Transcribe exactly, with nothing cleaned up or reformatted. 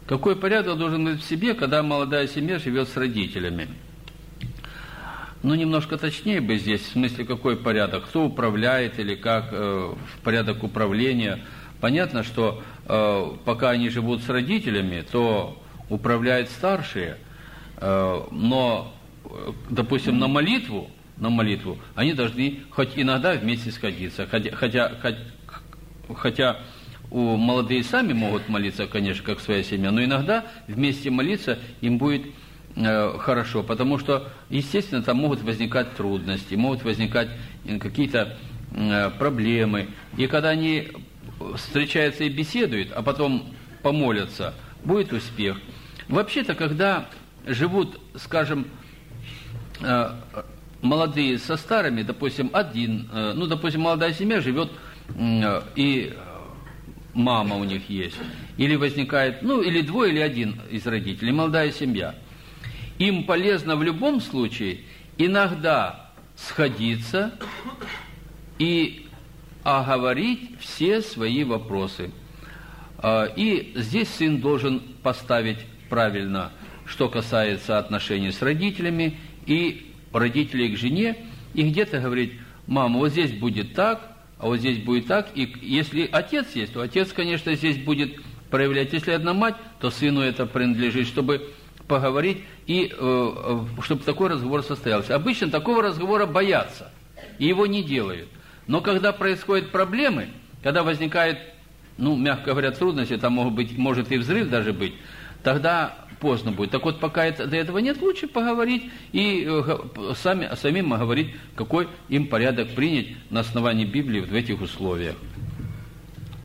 Какой порядок должен быть в семье, когда молодая семья живет с родителями? Ну, немножко точнее бы здесь, в смысле, какой порядок, кто управляет или как, э, порядок управления. Понятно, что э, пока они живут с родителями, то управляют старшие, э, но, допустим, на молитву, на молитву они должны хоть иногда вместе сходиться, хотя, хотя, хотя у молодые сами могут молиться, конечно, как своя семья, но иногда вместе молиться им будет хорошо, потому что, естественно, там могут возникать трудности, могут возникать какие-то проблемы. И когда они встречаются и беседуют, а потом помолятся, будет успех. Вообще-то, когда живут, скажем, молодые со старыми, допустим, один, ну, допустим, молодая семья живет, и мама у них есть, или возникает, ну, или двое, или один из родителей, молодая семья. Им полезно в любом случае иногда сходиться и оговорить все свои вопросы. И здесь сын должен поставить правильно, что касается отношений с родителями и родителей к жене, и где-то говорить: мама, вот здесь будет так, а вот здесь будет так. И если отец есть, то отец, конечно, здесь будет проявлять. Если одна мать, то сыну это принадлежит, чтобы поговорить, и э, чтобы такой разговор состоялся. Обычно такого разговора боятся, и его не делают. Но когда происходят проблемы, когда возникает, ну, мягко говоря, трудности, там может быть, может и взрыв даже быть, тогда поздно будет. Так вот, пока это, до этого нет, лучше поговорить и э, сами, самим говорить, какой им порядок принять на основании Библии в этих условиях.